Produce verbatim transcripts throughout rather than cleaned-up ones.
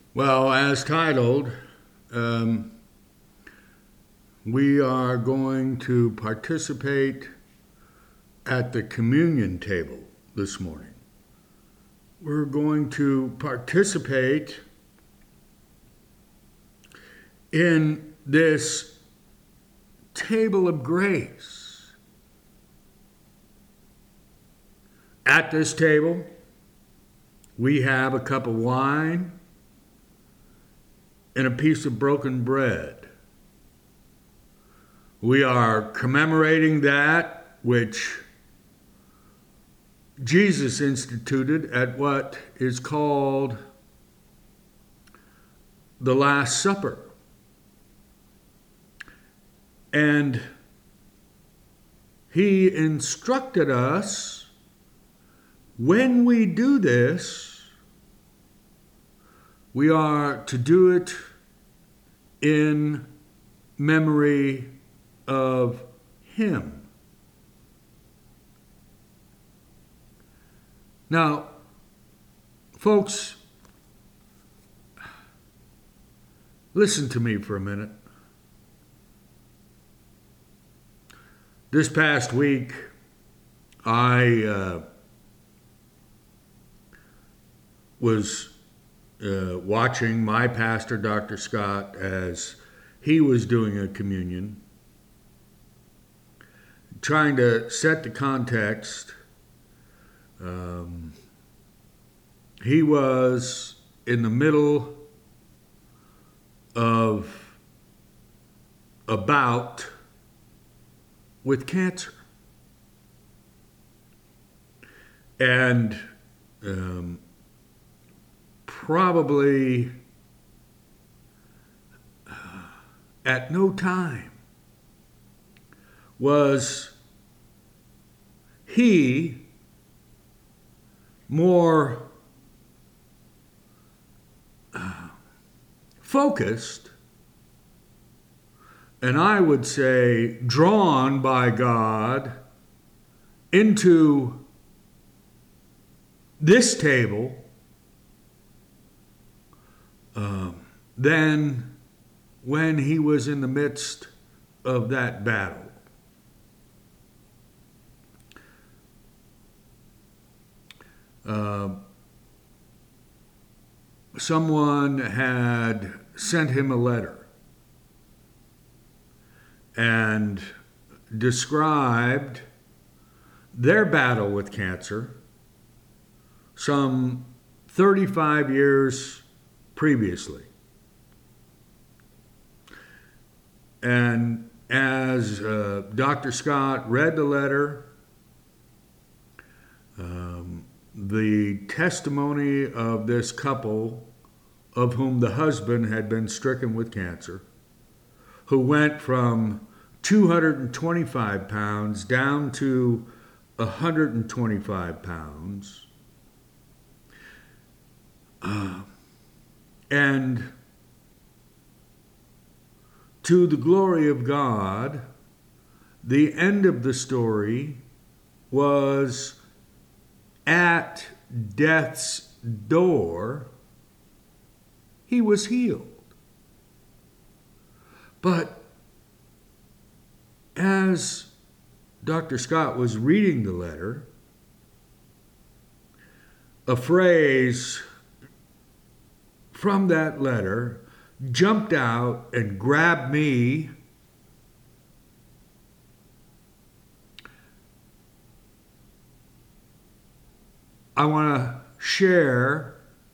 Well, as titled, um, we are going to participate at the communion table this morning. We're going to participate in this table of grace. At this table, we have a cup of wine and a piece of broken bread. We are commemorating that which Jesus instituted at what is called the Last Supper. And he instructed us, when we do this, we are to do it in memory of him. Now, folks, listen to me for a minute. This past week, I uh, was uh, watching my pastor, Doctor Scott, as he was doing a communion, trying to set the context. Um, he was in the middle of a bout with cancer. And um, probably uh, at no time was he more uh, focused, and I would say drawn by God into this table um, than when he was in the midst of that battle. Uh, someone had sent him a letter and described their battle with cancer some thirty-five years previously. And as uh, Doctor Scott read the letter, um, the testimony of this couple, of whom the husband had been stricken with cancer, who went from two hundred twenty-five pounds down to one hundred twenty-five pounds, uh, and to the glory of God, the end of the story was at death's door, he was healed. But as Doctor Scott was reading the letter, a phrase from that letter jumped out and grabbed me. I want to share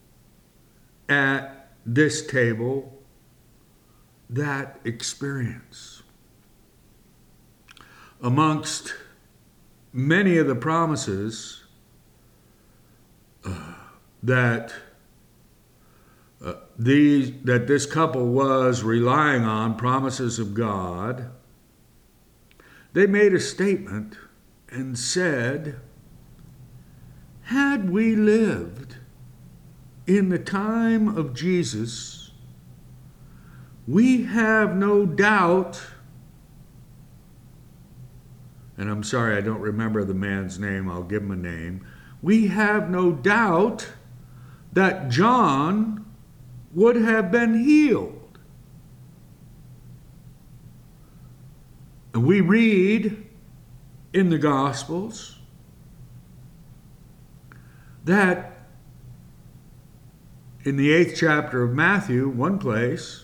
at this table that experience. Amongst many of the promises uh, that uh, these that this couple was relying on, promises of God, they made a statement and said, had we lived in the time of Jesus, we have no doubt, and I'm sorry I don't remember the man's name, I'll give him a name, we have no doubt that John would have been healed. And we read in the Gospels that in the eighth chapter of Matthew, one place,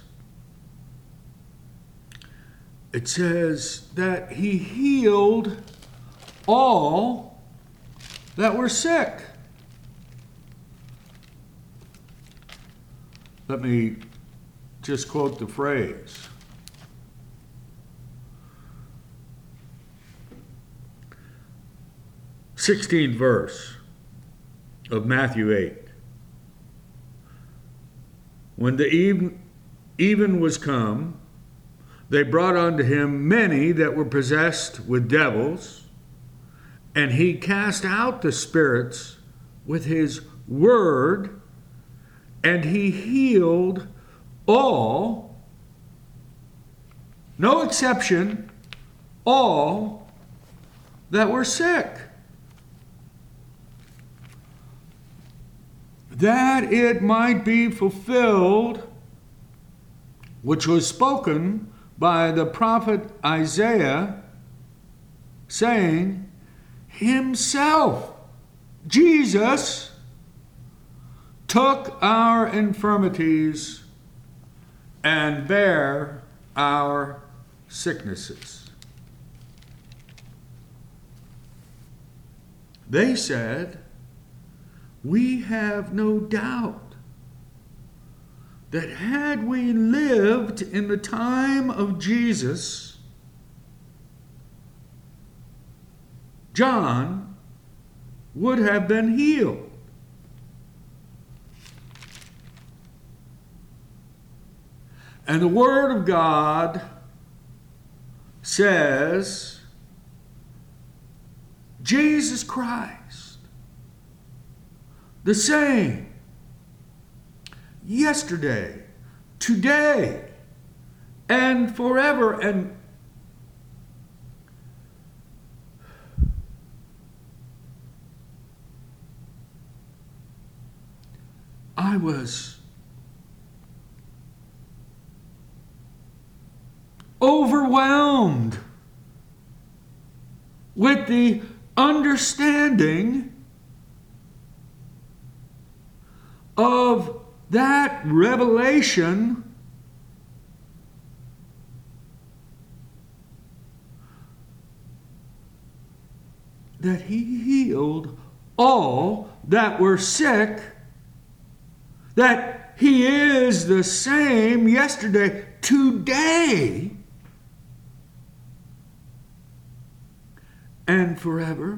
it says that he healed all that were sick. Let me just quote the phrase. sixteenth verse of Matthew eight. When the even, even was come, they brought unto him many that were possessed with devils, and he cast out the spirits with his word, and he healed all, no exception, all that were sick, that it might be fulfilled which was spoken by the prophet Isaiah, saying, himself, Jesus, took our infirmities and bare our sicknesses. They said, we have no doubt that had we lived in the time of Jesus, John would have been healed. And the Word of God says, Jesus Christ, the same, yesterday, today, and forever. And I was overwhelmed with the understanding of that revelation that he healed all that were sick, that he is the same yesterday, today, and forever.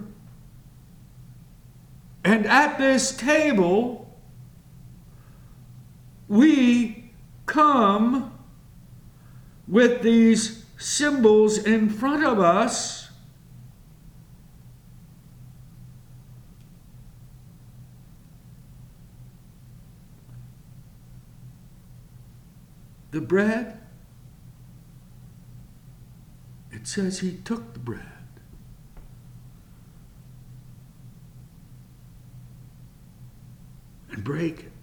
And at this table, we come with these symbols in front of us, the bread, it says he took the bread and brake it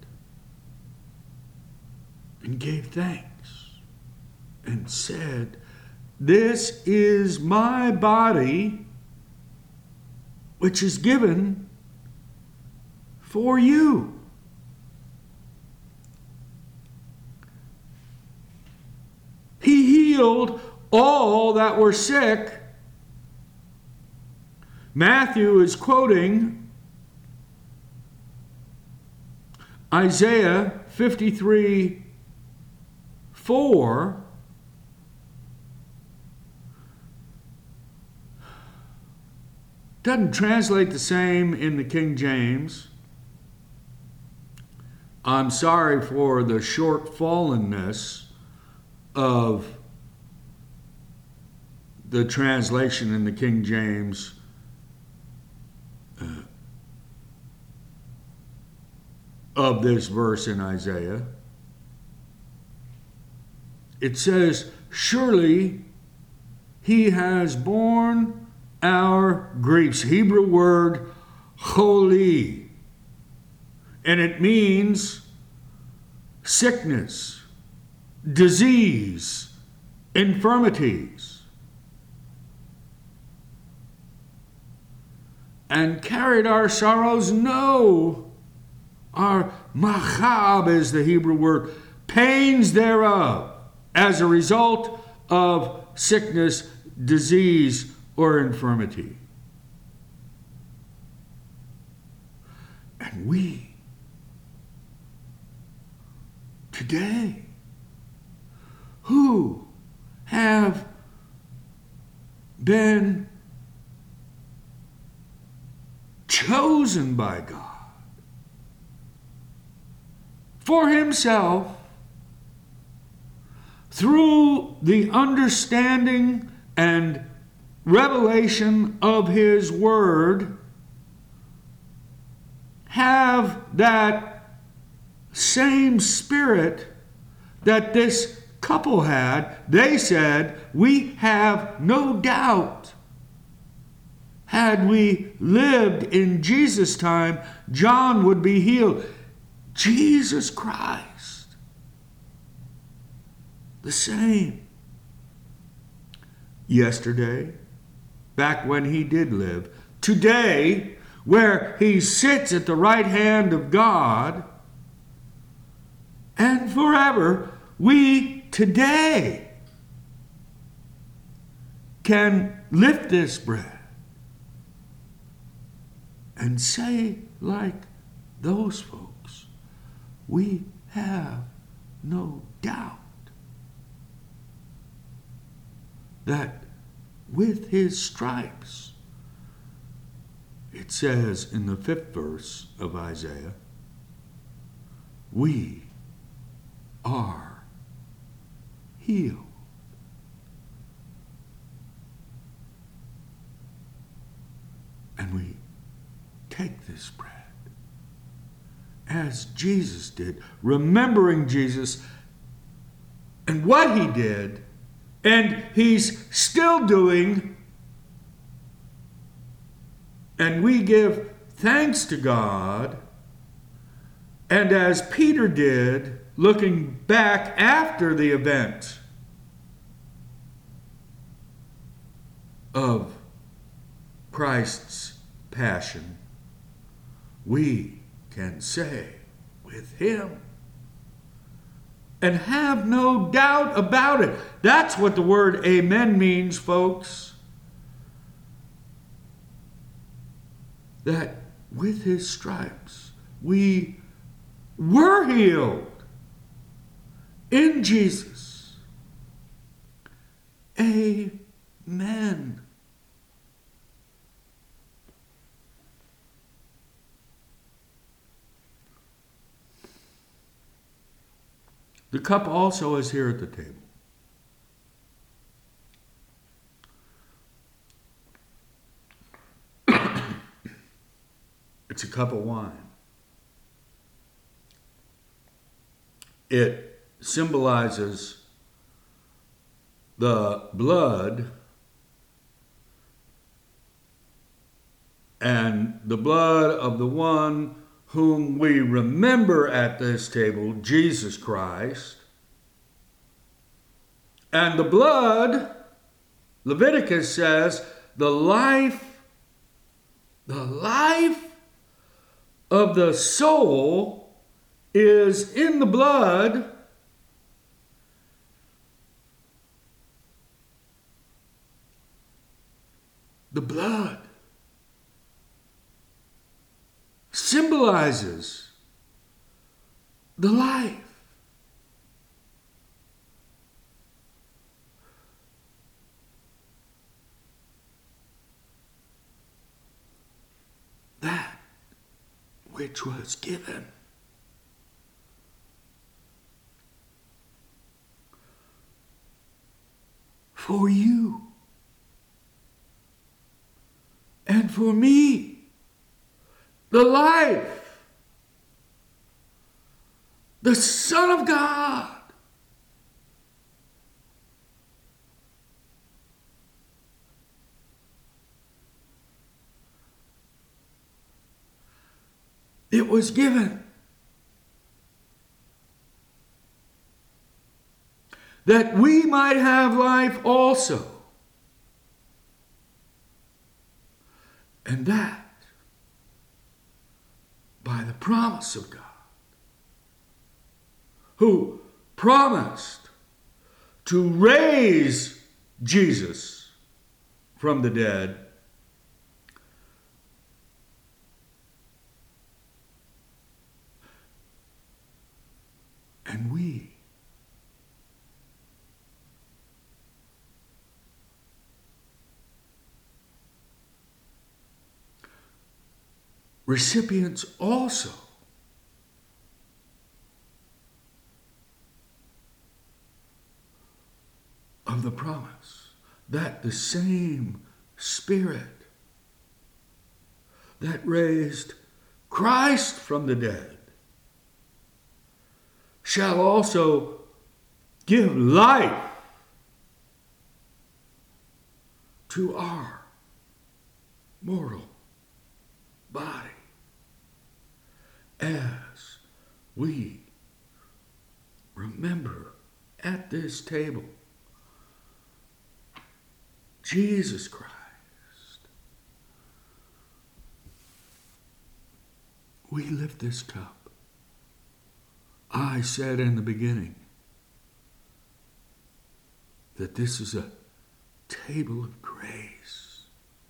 and gave thanks and said, this is my body which is given for you. He healed all that were sick. Matthew is quoting Isaiah fifty-three four. Doesn't translate the same in the King James. I'm sorry for the short-fallenness of the translation in the King James. Uh, of this verse in Isaiah. It says, surely he has borne our griefs. Hebrew word, choli. And it means sickness, disease, infirmities, and carried our sorrows? No. Our machab is the Hebrew word, pains thereof, as a result of sickness, disease, or infirmity. And we, today, who have been chosen by God for himself through the understanding and revelation of his word, have that same spirit that this couple had. They said, we have no doubt, had we lived in Jesus' time, John would be healed. Jesus Christ, the same. Yesterday, back when he did live. Today, where he sits at the right hand of God. And forever, we today can lift this bread and say, like those folks, we have no doubt that with his stripes, it says in the fifth verse of Isaiah, we are healed. And we take this bread as Jesus did, remembering Jesus and what he did, and he's still doing. And we give thanks to God. And as Peter did, looking back after the event of Christ's passion, we can say with him and have no doubt about it. That's what the word amen means, folks. That with his stripes we were healed in Jesus. Amen. The cup also is here at the table. It's a cup of wine. It symbolizes the blood and the blood of the one whom we remember at this table, Jesus Christ. And the blood, Leviticus says, the life, the life of the soul is in the blood. The blood symbolizes the life. That which was given for you and for me. The life, the Son of God. It was given that we might have life also. And that by the promise of God, who promised to raise Jesus from the dead, and we recipients also of the promise that the same Spirit that raised Christ from the dead shall also give life to our mortal body as we remember at this table Jesus Christ. We lift this cup. I said in the beginning that this is a table of grace.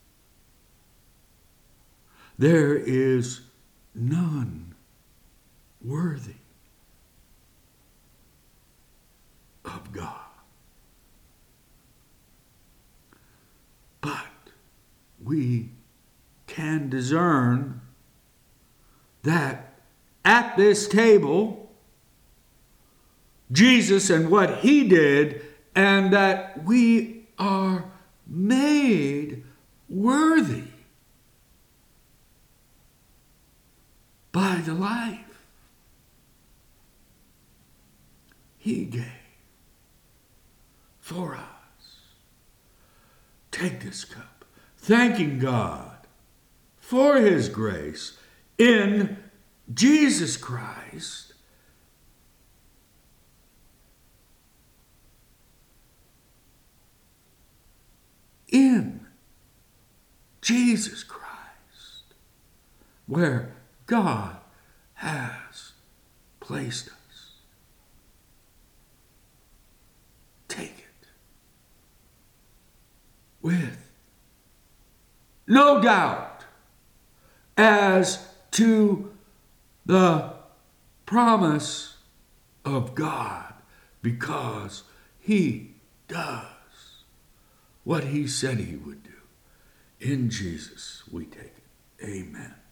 There is none worthy of God. But we can discern that at this table, Jesus and what he did, and that we are made worthy by the life he gave for us. Take this cup, thanking God for his grace in Jesus Christ, in Jesus Christ, where God has placed us. Take it with no doubt as to the promise of God, because he does what he said he would do. In Jesus we take it. Amen.